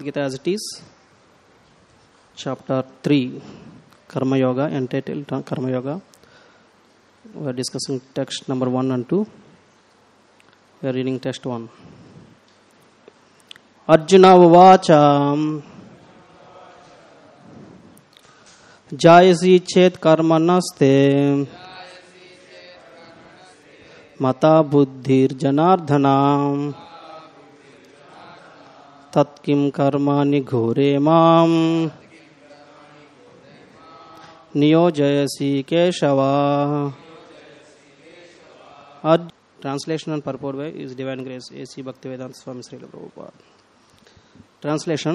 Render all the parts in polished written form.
Gita as it is, chapter 3, Karma Yoga, entitled Karma Yoga. We are discussing text number 1 and 2. We are reading text 1. Arjuna Uvacha Jayasi Chet Karmanaste Mata Buddhir Janardhanam Tatkim Karmani Ghore Mam Niyojayasi Keshava. Translation and purport by is Divine Grace A.C. Bhaktivedanta Swami Srila Prabhupada. Translation.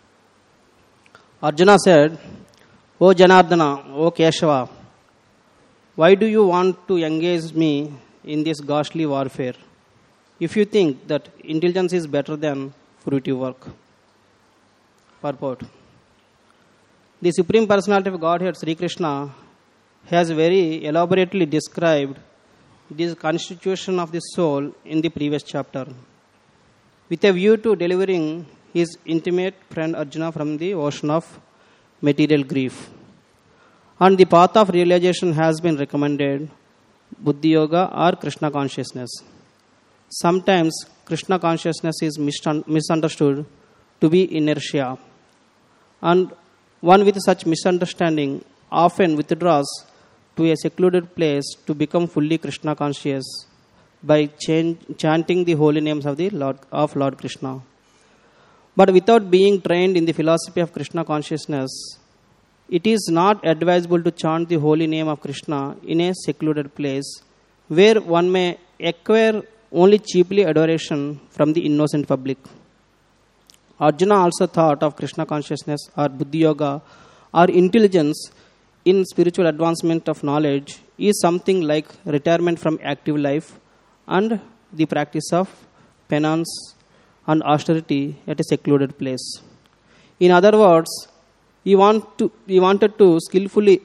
Arjuna said, O Janardhana, O Keshava, why do you want to engage me in this ghastly warfare if you think that intelligence is better than fruitive work? Purport. The Supreme Personality of Godhead, Sri Krishna, has very elaborately described this constitution of the soul in the previous chapter, with a view to delivering his intimate friend Arjuna from the ocean of material grief. And the path of realization has been recommended, Buddhi Yoga or Krishna consciousness. Sometimes Krishna consciousness is misunderstood to be inertia, and one with such misunderstanding often withdraws to a secluded place to become fully Krishna conscious by chanting the holy names of Lord Krishna. But without being trained in the philosophy of Krishna consciousness, it is not advisable to chant the holy name of Krishna in a secluded place where one may acquire only cheaply adoration from the innocent public. Arjuna also thought of Krishna consciousness or Buddhi Yoga or intelligence in spiritual advancement of knowledge is something like retirement from active life and the practice of penance and austerity at a secluded place. In other words, he wanted to skillfully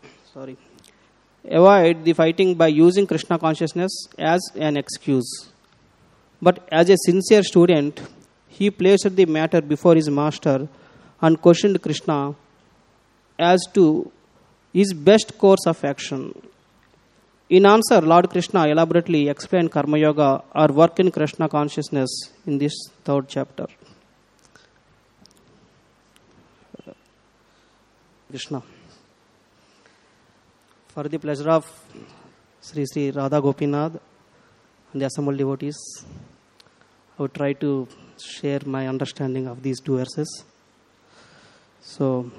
avoid the fighting by using Krishna consciousness as an excuse. But as a sincere student, he placed the matter before his master and questioned Krishna as to his best course of action. In answer, Lord Krishna elaborately explained Karma Yoga or work in Krishna consciousness in this 3rd chapter. Krishna. For the pleasure of Sri Sri Radha Gopinath and the assembled devotees, I would try to share my understanding of these 2 verses. So,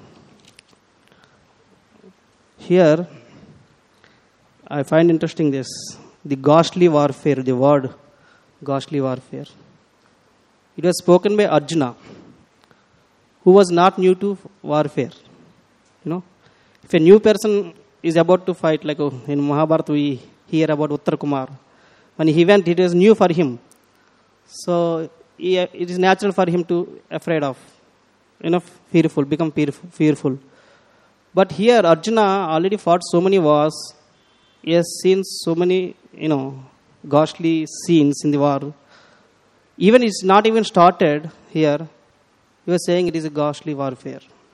here, I find interesting this, the ghastly warfare, the word ghastly warfare. It was spoken by Arjuna, who was not new to warfare. If a new person is about to fight, like in Mahabharata we hear about Uttar Kumar, when he went, it was new for him. So, it is natural for him to afraid of, fearful, become fearful. But here, Arjuna already fought so many wars. He has seen so many, ghastly scenes in the war. Even it's not even started here. He was saying it is a ghastly warfare.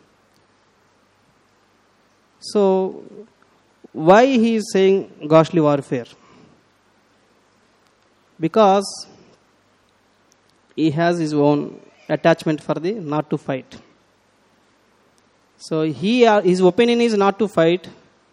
So, why he is saying ghastly warfare? Because he has his own attachment for the not to fight. So his opinion is not to fight,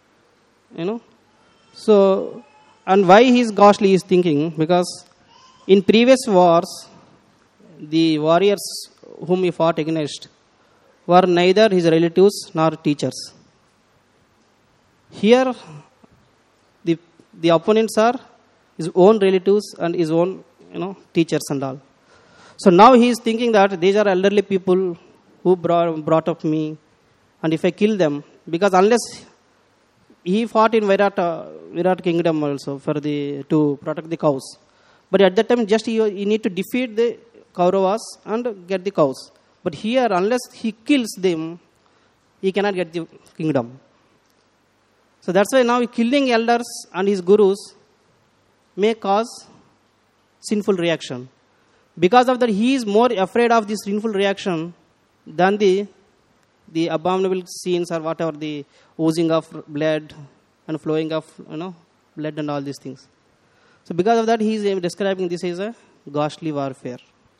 So, and why he is ghastly is thinking, because in previous wars, the warriors whom he fought against were neither his relatives nor teachers. Here, the opponents are his own relatives and his own, teachers and all. So now he is thinking that these are elderly people who brought up me, and if I kill them, because unless he fought in Virat kingdom also to protect the cows. But at that time, just he need to defeat the Kauravas and get the cows. But here, unless he kills them, he cannot get the kingdom. So that's why now killing elders and his gurus may cause sinful reaction. Because of that, he is more afraid of this sinful reaction than the abominable scenes or whatever, the oozing of blood and flowing of blood and all these things. So because of that, he is describing this as a ghastly warfare.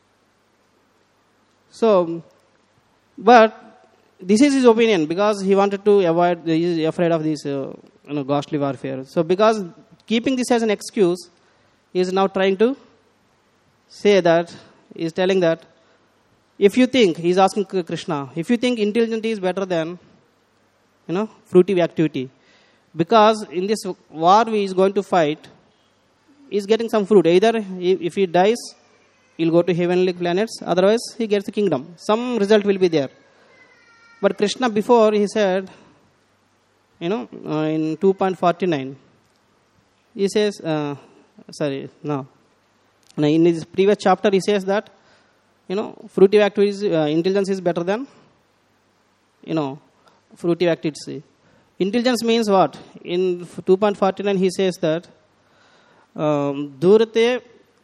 So, but this is his opinion because he wanted to avoid, he is afraid of this ghastly warfare. So because keeping this as an excuse, he is now trying to say that, he is telling that, if you think, he is asking Krishna, if you think intelligence is better than, fruitive activity, because in this war he is going to fight, he is getting some fruit. Either if he dies, he will go to heavenly planets, otherwise he gets the kingdom. Some result will be there. But Krishna before, he said, in 2.49, he says, in his previous chapter, he says that, fruitive activities, intelligence is better than, fruitive activities. Intelligence means what? In 2.49, he says that, Durate,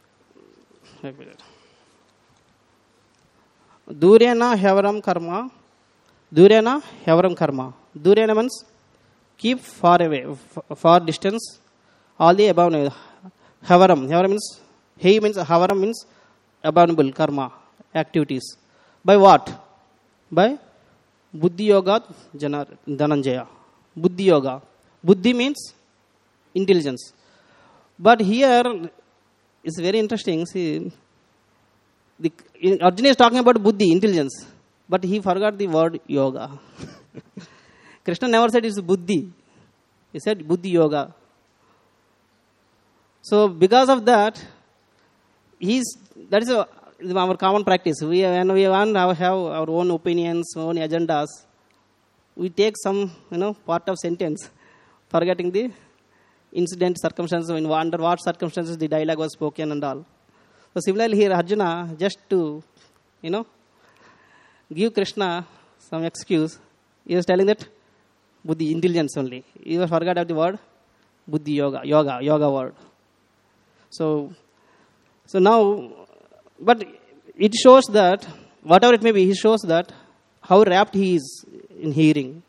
Durena Havaram Karma, Durena Havaram Karma. Durena means keep far away, far distance, all the above. Havaram means, he means, Havaram means abominable karma, activities. By what? By Buddhi Yoga Dhananjaya. Buddhi Yoga. Buddhi means intelligence. But here, it's very interesting. See, Arjuna is talking about Buddhi, intelligence. But he forgot the word yoga. Krishna never said it's Buddhi. He said Buddhi Yoga. So because of that, that is our common practice. When we want to have our own opinions, own agendas, we take some part of sentence, forgetting the incident, circumstances, under what circumstances the dialogue was spoken and all. So similarly here Arjuna, just to give Krishna some excuse, he was telling that Buddhi, intelligence only. He was forgot of the word Buddhi yoga word. So now, but it shows that, whatever it may be, he shows that how rapt he is in hearing.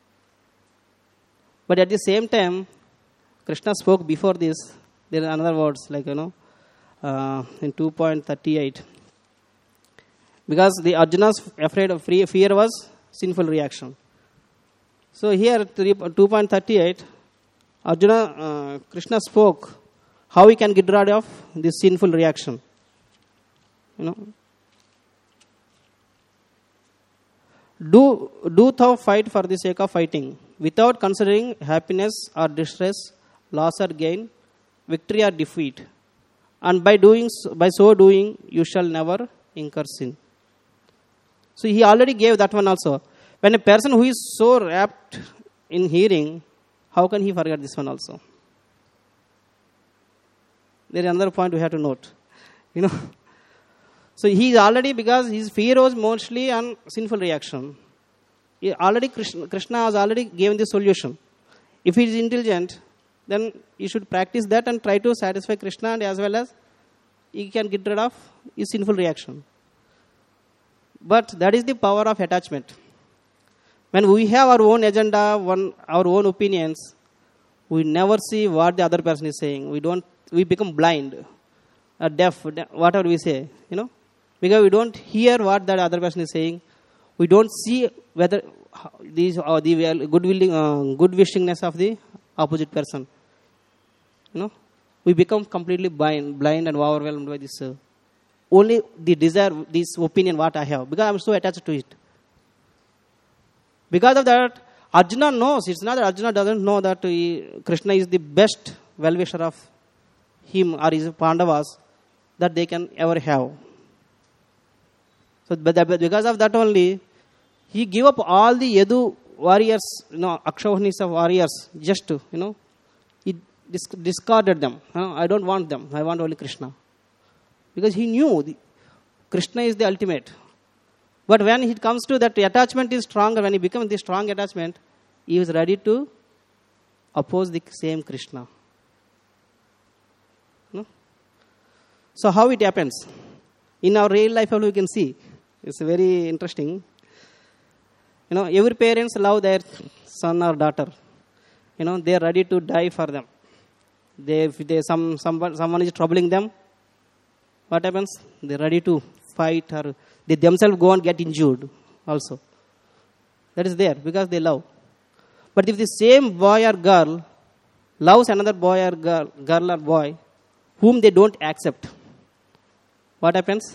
But at the same time, Krishna spoke before this. There are another words like, in 2.38. Because the Arjuna's afraid of fear was sinful reaction. So here, 2.38, Krishna spoke how he can get rid of this sinful reaction. Do thou fight for the sake of fighting, without considering happiness or distress, loss or gain, victory or defeat. And by so doing, you shall never incur sin. So he already gave that one also. When a person who is so rapt in hearing, how can he forget this one also? There is another point we have to note. So he is already, because his fear was mostly on sinful reaction. Krishna has already given the solution. If he is intelligent, then he should practice that and try to satisfy Krishna, and as well as he can get rid of his sinful reaction. But that is the power of attachment. When we have our own agenda, our own opinions, we never see what the other person is saying. We become blind, deaf, whatever we say, because we don't hear what that other person is saying. We don't see whether these are the good wishingness of the opposite person. We become completely blind and overwhelmed by this. Only the desire, this opinion what I have, because I am so attached to it. Because of that, Arjuna knows. It's not that Arjuna doesn't know that Krishna is the best well-wisher of him or his Pandavas that they can ever have. So, but because of that only, he gave up all the Yadu warriors, Akshavani's warriors, just to, he discarded them. I don't want them. I want only Krishna. Because he knew Krishna is the ultimate. But when it comes to that, attachment is stronger. When he becomes the strong attachment, he was ready to oppose the same Krishna. So how it happens? In our real life, we can see. It's very interesting. Every parents love their son or daughter. They are ready to die for them. If someone is troubling them, what happens? They are ready to fight, or they themselves go and get injured also. That is there because they love. But if the same boy or girl loves another boy or girl or boy whom they don't accept, what happens?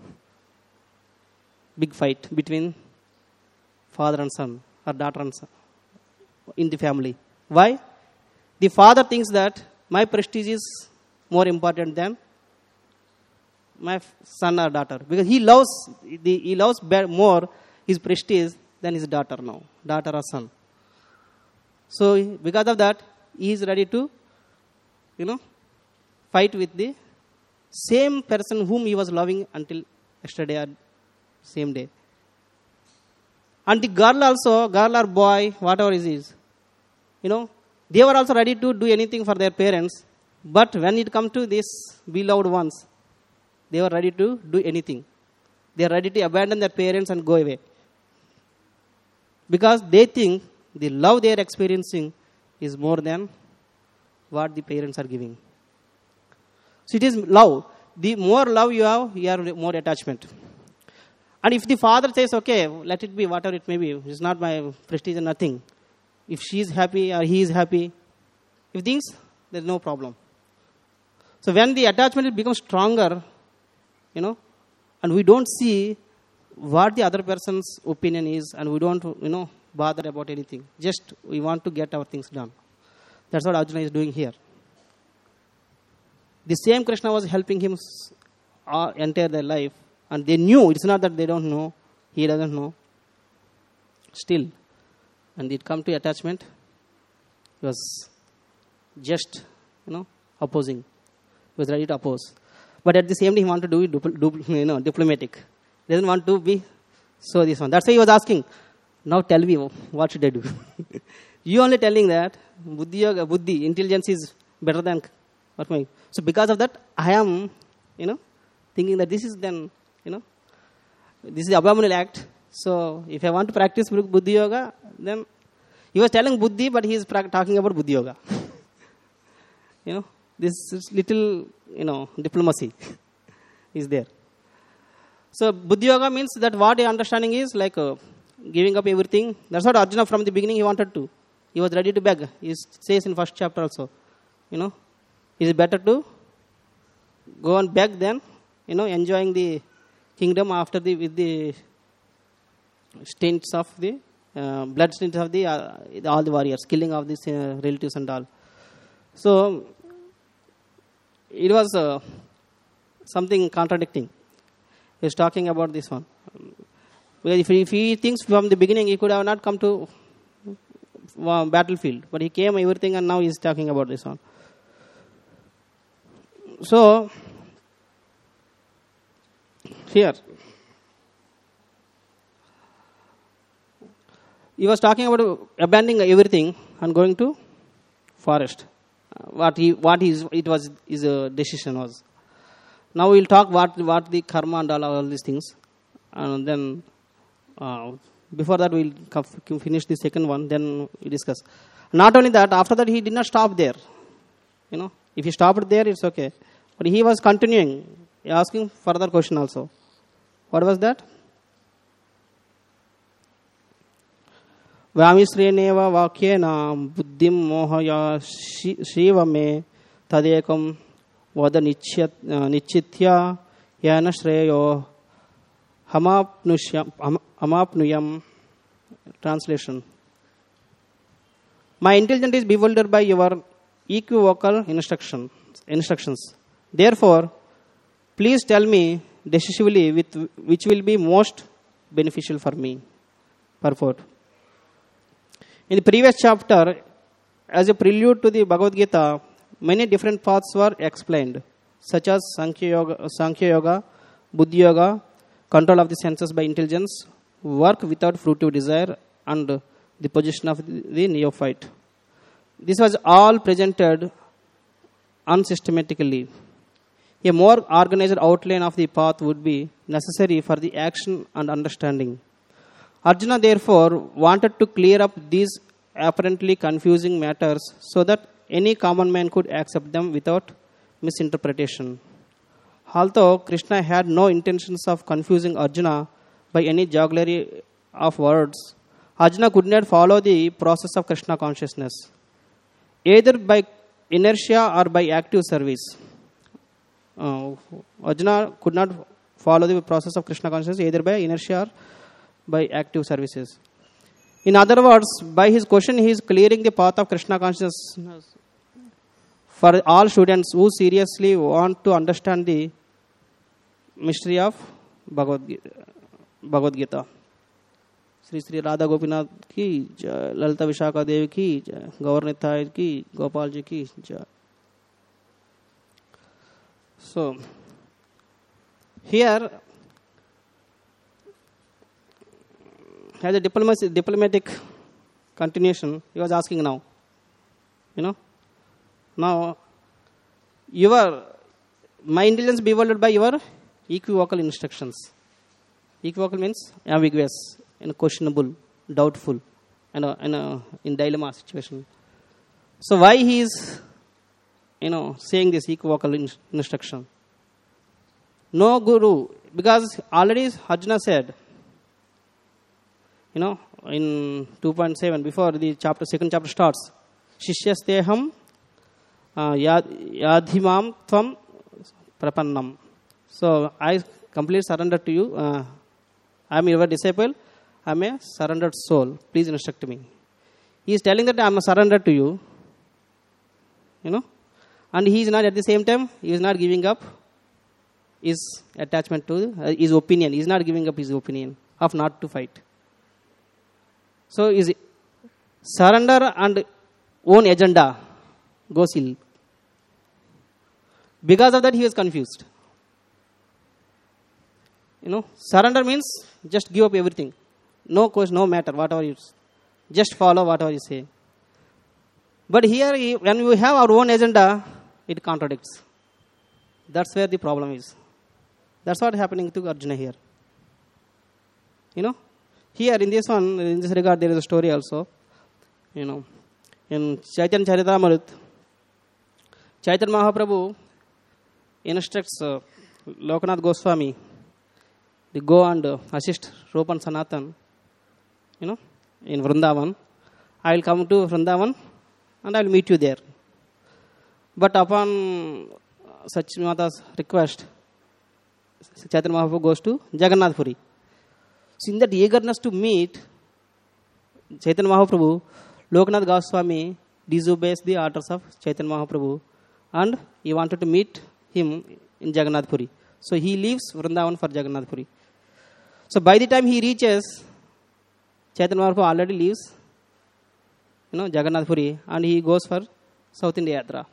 Big fight between father and son or daughter and son in the family. Why? The father thinks that my prestige is more important than my son or daughter, because he loves more his prestige than his daughter or son. So because of that, he is ready to, fight with the same person whom he was loving until yesterday or same day. And the girl or boy, whatever it is, they were also ready to do anything for their parents. But when it comes to these beloved ones, they were ready to do anything. They are ready to abandon their parents and go away. Because they think the love they are experiencing is more than what the parents are giving. So it is love. The more love you have more attachment. And if the father says, okay, let it be whatever it may be, it's not my prestige and nothing. If she is happy or he is happy, if things, there's no problem. So when the attachment becomes stronger, and we don't see what the other person's opinion is, and we don't, bother about anything. Just we want to get our things done. That's what Arjuna is doing here. The same Krishna was helping him entire their life. And they knew, it's not that they don't know, he doesn't know. Still, and it come to attachment, he was just, opposing. He was ready to oppose. But at the same time, he wanted to do it diplomatic. He doesn't want to be so this one. That's why he was asking, now tell me, what should I do? You only telling that buddhi, intelligence is better than what my. So because of that, I am, thinking that this is then, this is the abominable act. So if I want to practice buddhi yoga, then he was telling buddhi, but he is talking about buddhi yoga. This is little, diplomacy is there. So buddhi yoga means that what the understanding is like giving up everything. That's what Arjuna from the beginning he wanted to. He was ready to beg. He says in first chapter also, it is better to go and beg than, enjoying the kingdom after with the stints of the blood stints of the all the warriors, killing of these relatives and all. So it was something contradicting. He was talking about this one. Because if he thinks from the beginning, he could have not come to battlefield, but he came everything, and now he is talking about this one. So here he was talking about abandoning everything and going to forest. His decision was. Now we'll talk what the karma and all these things, and then before that we'll finish the second one. Then we discuss. Not only that, after that he did not stop there. If he stopped there, it's okay. But he was continuing, asking further question also. What was that? Vamisreneva vakyena buddhim mohaya shiva me tadekam vada nichitya yana shreyo hamapnuyam. Translation. My intelligence is bewildered by your equivocal instructions. Therefore, please tell me decisively which will be most beneficial for me. Purport. In the previous chapter, as a prelude to the Bhagavad Gita, many different paths were explained, such as Sankhya Yoga, Buddhi Yoga, control of the senses by intelligence, work without fruitive desire, and the position of the neophyte. This was all presented unsystematically. A more organized outline of the path would be necessary for the action and understanding. Arjuna therefore wanted to clear up these apparently confusing matters so that any common man could accept them without misinterpretation. Although Krishna had no intentions of confusing Arjuna by any jugglery of words, Arjuna could not follow the process of Krishna consciousness, either by inertia or by active service. Arjuna could not follow the process of Krishna consciousness either by inertia or by active services. In other words, by his question, he is clearing the path of Krishna consciousness for all students who seriously want to understand the mystery of Bhagavad Gita. Sri Sri Radha Gopinath ki jai, Lalita Vishaka Devi ki jai, Gaur Nitai ki, Gopal ji ki jai. So, here, as a diplomatic continuation, he was asking now, now, my intelligence bewildered by your equivocal instructions. Equivocal means ambiguous, questionable, doubtful, in dilemma situation. So why he is, saying this equivocal instruction? No guru, because already Arjuna said, in 2.7, before the second chapter starts, Shishyasteham yadhimam tvam prapannam. So I completely surrender to you. I am your disciple. I am a surrendered soul. Please instruct me. He is telling that I am a surrender to you. And he is not at the same time, he is not giving up his attachment to his opinion. He is not giving up his opinion of not to fight. So is surrender and own agenda goes ill. Because of that, he was confused. Surrender means just give up everything. No question, no matter, whatever you just follow whatever you say. But here, when we have our own agenda, it contradicts. That's where the problem is. That's what happening to Arjuna here. Here in this one, in this regard, there is a story also. In Chaitanya Charitamrita, Chaitanya Mahaprabhu instructs Lokanath Goswami to go and assist Rupa and Sanatan, in Vrindavan. I will come to Vrindavan and I will meet you there. But upon Sachimata's request, Chaitanya Mahaprabhu goes to Jagannath Puri. So in that eagerness to meet Chaitanya Mahaprabhu, Lokanath Goswami disobeys the orders of Chaitanya Mahaprabhu and he wanted to meet him in Jagannath Puri. So he leaves Vrindavan for Jagannath Puri. So by the time he reaches, Chaitanya Mahaprabhu already leaves Jagannath Puri and he goes for South India Yatra.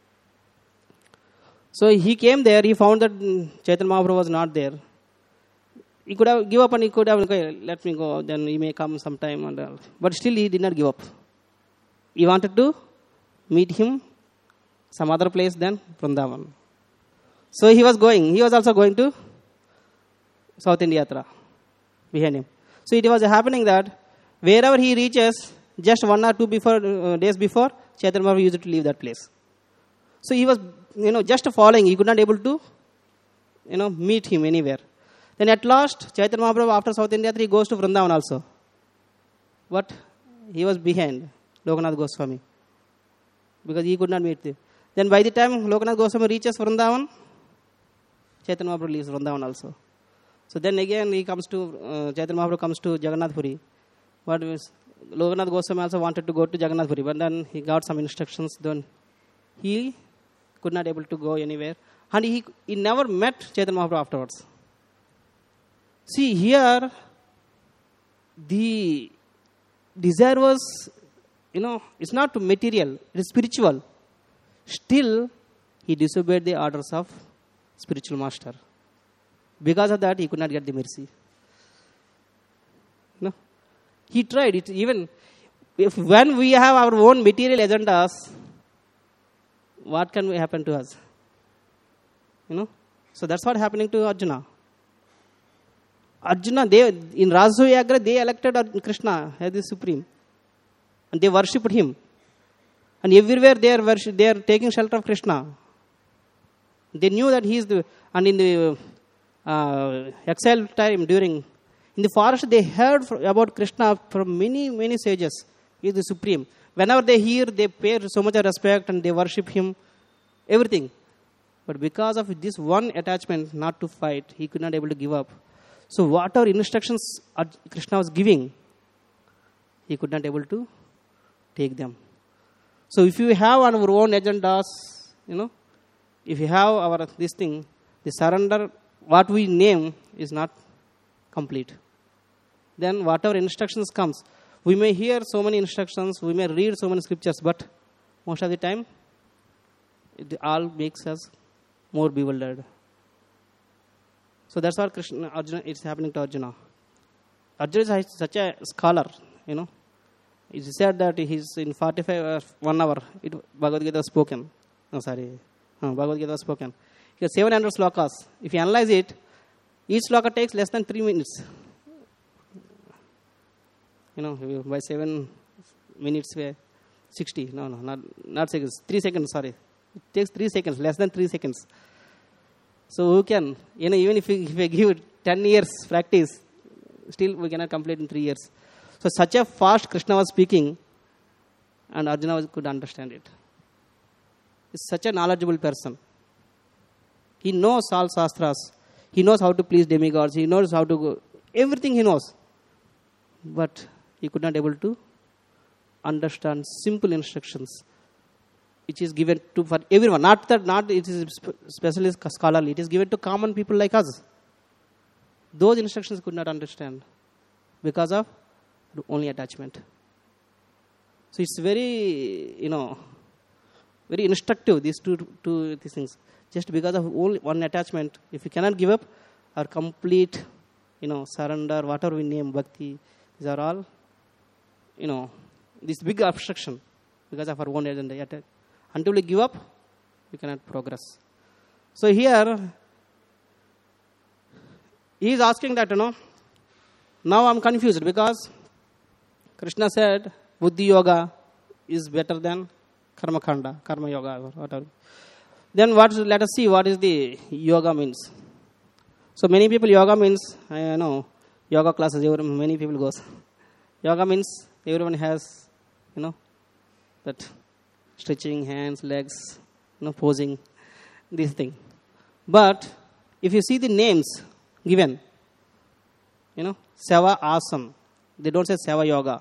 So he came there, he found that Chaitanya Mahaprabhu was not there. He could have given up and he could have, okay, let me go, then he may come sometime. But still he did not give up. He wanted to meet him some other place than Vrindavan. So he was also going to South India Yatra behind him. So it was happening that wherever he reaches, just 1 or 2 days before, Chaitanya Mahaprabhu used to leave that place. So he was, just following. He could not able to, meet him anywhere. Then at last, Chaitanya Mahaprabhu, after South India, he goes to Vrindavan also. But he was behind Lokanath Goswami. Because he could not meet them. Then by the time Lokanath Goswami reaches Vrindavan, Chaitanya Mahaprabhu leaves Vrindavan also. So then again Chaitanya Mahaprabhu comes to Jagannath Puri. But Lokanath Goswami also wanted to go to Jagannath Puri. But then he got some instructions. Then he could not able to go anywhere. And he never met Chaitanya Mahaprabhu afterwards. See, here, the desire was, it's not material, it is spiritual. Still, he disobeyed the orders of spiritual master. Because of that, he could not get the mercy. He tried it. Even when we have our own material agendas, what can happen to us? So that's what happening to Arjuna. Arjuna, in Rajayagra, they elected Krishna as the supreme. And they worshipped him. And everywhere they are taking shelter of Krishna. They knew that he is and in the exile time in the forest, they heard about Krishna from many, many sages. He is the supreme. Whenever they hear, they pay so much respect and they worship him, everything. But because of this one attachment not to fight, he could not able to give up. So whatever instructions Krishna was giving, he could not able to take them. So if you have our own agendas, if you have this thing, the surrender, what we name is not complete. Then whatever instructions comes, we may hear so many instructions, we may read so many scriptures, but most of the time, it all makes us more bewildered. So that's what Arjuna is happening to Arjuna. Arjuna is such a scholar, It is said that he's in 45 1 hour. Bhagavad Gita was spoken. Bhagavad Gita was spoken. He has 700 slokas. If you analyze it, each sloka takes less than 3 minutes. By 7 minutes, 60. No, not seconds. 3 seconds, sorry. It takes 3 seconds, less than 3 seconds. So who can, even if we give 10 years practice, still we cannot complete in 3 years. So such a fast Krishna was speaking, and Arjuna could understand it. He's such a knowledgeable person. He knows all shastras. He knows how to please demigods. He knows how to go. Everything he knows. But he could not able to understand simple instructions, which is given to for everyone. Not it is specialist scholarly. It is given to common people like us. Those instructions could not understand because of only attachment. So it's very, very instructive, these two these things. Just because of only one attachment, if you cannot give up, or complete, surrender, whatever we name, bhakti, these are all, this big obstruction because of our own agenda. Until we give up, we cannot progress. So here, he is asking that, now I'm confused because Krishna said, Buddhi Yoga is better than Karma Khanda, Karma Yoga, or whatever. Then let us see what is the yoga means. So many people, yoga means, I know, yoga classes, many people goes. Yoga means everyone has, that stretching hands, legs, posing, this thing. But if you see the names given, Seva Asam, they don't say Seva Yoga.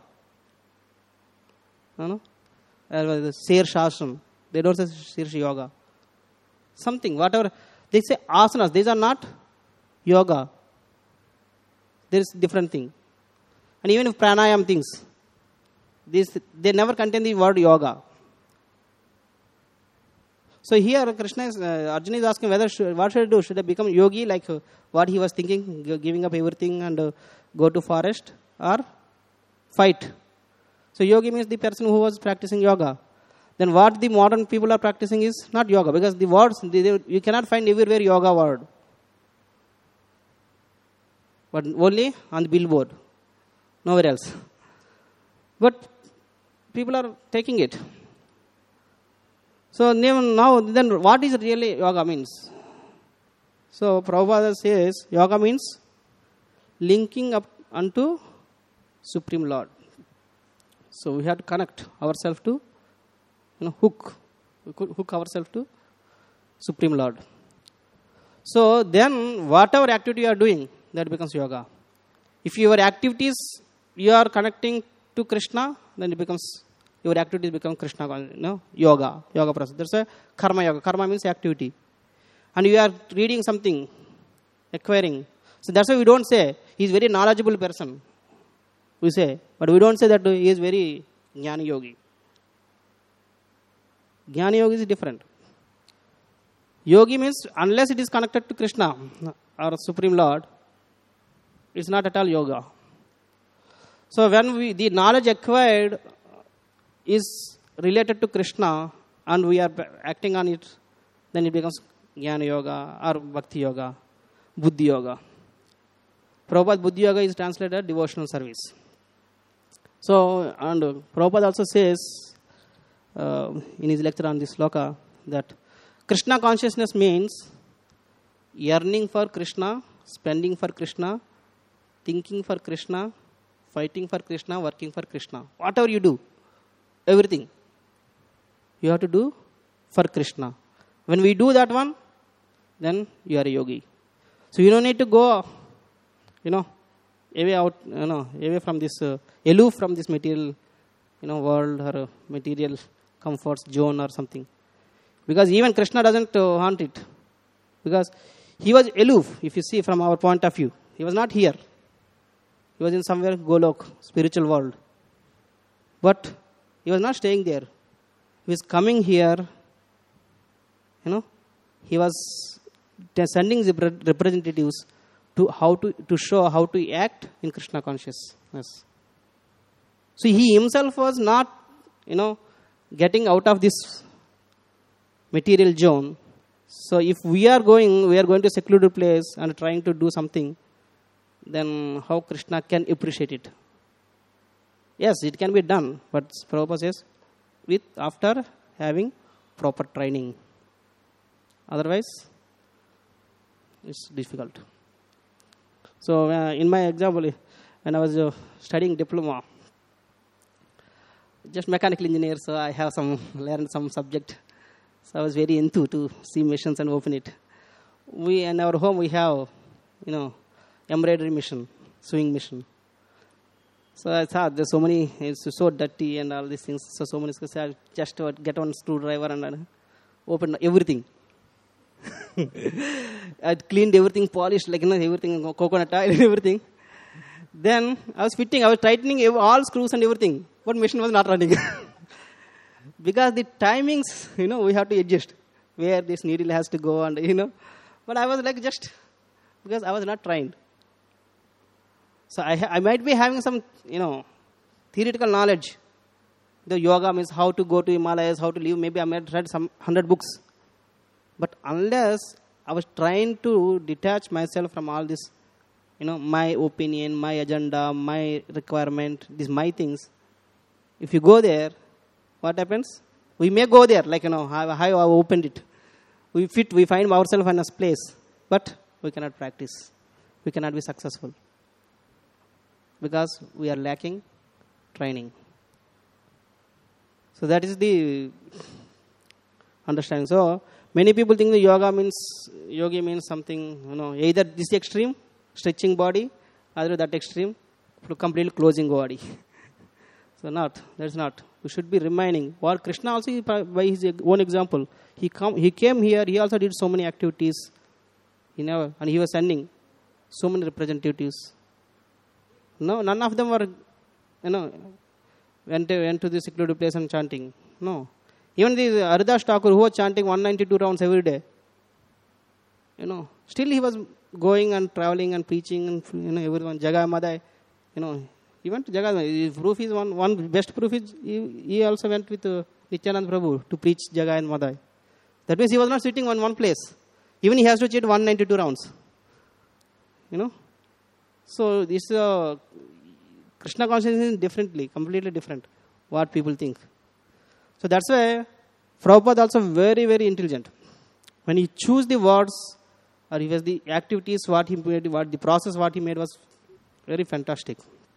Sir Shasam, they don't say Sir Yoga. Something, whatever. They say asanas, these are not yoga. There is different thing. And even if pranayam things, they never contain the word yoga. So here Arjuna is asking what should I do? Should I become yogi like what he was thinking, giving up everything and go to forest, or fight? So yogi means the person who was practicing yoga. Then what the modern people are practicing is not yoga, because the words, you cannot find everywhere yoga word. But only on the billboard. Nowhere else. But people are taking it. So now, then what is really yoga means? So Prabhupada says, yoga means linking up unto Supreme Lord. So we have to connect ourselves to, hook ourselves to Supreme Lord. So then whatever activity you are doing, that becomes yoga. If your activities, you are connecting to Krishna, then your activities become Krishna, yoga process. There's a karma yoga. Karma means activity. And you are reading something, acquiring. So that's why we don't say, he is very knowledgeable person. We say, but we don't say that he is very jnani yogi. Jnani yogi is different. Yogi means unless it is connected to Krishna or Supreme Lord, it's not at all yoga. So when the knowledge acquired is related to Krishna and we are acting on it, then it becomes Jnana Yoga or Bhakti Yoga, Buddhi Yoga. Prabhupada Buddhi Yoga is translated devotional service. So, and Prabhupada also says in his lecture on this sloka that Krishna consciousness means yearning for Krishna, spending for Krishna, thinking for Krishna, fighting for Krishna, working for Krishna. Whatever you do, everything you have to do for Krishna. When we do that one, then you are a yogi. So you don't need to go, away from this, aloof from this material, world or material comforts zone or something. Because even Krishna doesn't want it. Because he was aloof, if you see from our point of view. He was not here. He was in somewhere Golok, spiritual world. But he was not staying there. He was coming here, he was sending the representatives to show how to act in Krishna consciousness. So he himself was not, getting out of this material zone. So if we are going to a secluded place and trying to do something, then how Krishna can appreciate it? Yes, it can be done, but Prabhupada says, after having proper training. Otherwise, it's difficult. So in my example, when I was studying diploma, just mechanical engineer, so I have learned some subject. So I was very into to see machines and open it. We in our home we have, embroidery machine, sewing machine. So I thought there's so many, it's so dirty and all these things. So many. So I just get one screwdriver and open everything. I cleaned everything, polished everything, coconut oil and everything. Then I was tightening all screws and everything. But machine was not running. Because the timings, we have to adjust where this needle has to go and, But I was because I was not trained. So I might be having some, theoretical knowledge. The yoga means how to go to Himalayas, how to live. Maybe I might have read some 100 books. But unless I was trying to detach myself from all this, my opinion, my agenda, my requirement, these my things. If you go there, what happens? We may go there, how I opened it. We find ourselves in a place, but we cannot practice. We cannot be successful. Because we are lacking training. So that is the understanding. So many people think the yogi means something, either this extreme, stretching body, either that extreme, completely closing body. So that's not. We should be remaining. Or Krishna also, by his own example, he came here, he also did so many activities, and he was sending so many representatives. No, none of them were, went to the secluded place and chanting. No. Even the Haridas Thakur, who was chanting 192 rounds every day, still he was going and traveling and preaching and, everyone, Jagai Madai, he went to Jagai. Proof is one best proof is he also went with Nityananda Prabhu to preach Jagai and Madai. That means he was not sitting on one place. Even he has to chant 192 rounds. So this Krishna consciousness is completely different, what people think. So that's why Prabhupada also very, very intelligent. When he chose the words, or he was the activities, what he made, the process, what he made was very fantastic.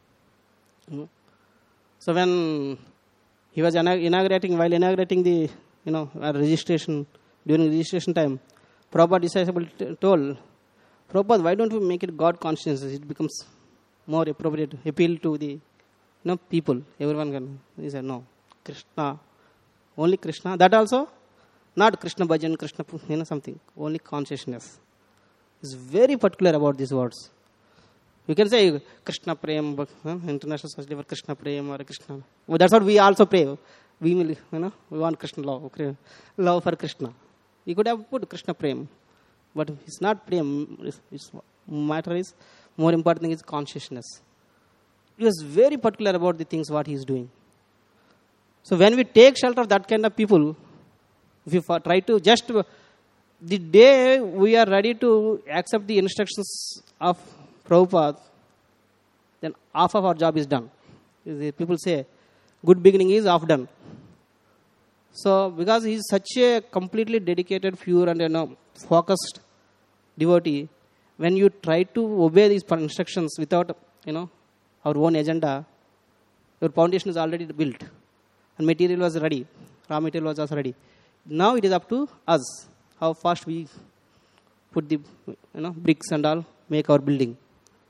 So when he was inaugurating the, registration, during registration time, Prabhupada disciple told, Prabhupada, why don't we make it God consciousness? It becomes more appropriate, appeal to the, people. Everyone can. He said, no, Krishna, only Krishna. That also, not Krishna bhajan, Krishna, something. Only consciousness. He's very particular about these words. You can say Krishna Prem, International Society for Krishna Prem or Krishna. Well, that's what we also pray. We want Krishna love for Krishna. You could have put Krishna Prem, but it's not Prem. It's matter is more important thing is consciousness. He was very particular about the things what he is doing. So when we take shelter of that kind of people, if you try to just the day we are ready to accept the instructions of Prabhupada, then half of our job is done. People say, good beginning is half done. So, because he is such a completely dedicated, pure and focused devotee, when you try to obey these instructions without our own agenda, your foundation is already built, and material was ready, raw material was also ready. Now it is up to us how fast we put the bricks and all, make our building.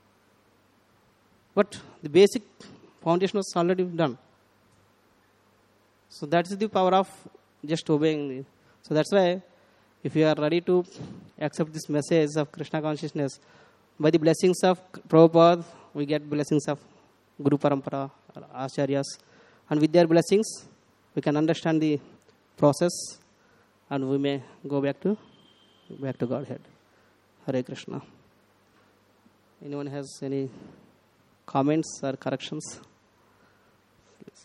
But the basic foundation was already done. So that is the power of just obeying. So that's why if you are ready to accept this message of Krishna consciousness, by the blessings of Prabhupada, we get blessings of Guru Parampara, Acharyas, and with their blessings, we can understand the process, and we may go back to Godhead. Hare Krishna. Anyone has any comments or corrections? Please.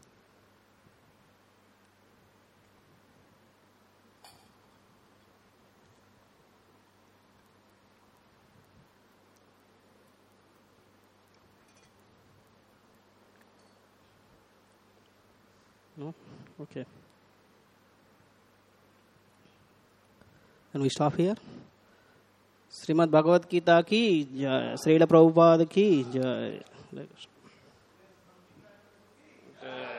No? Okay. Can we stop here? Srimad Bhagavad Gita ki jai, Srila Prabhupada ki jai.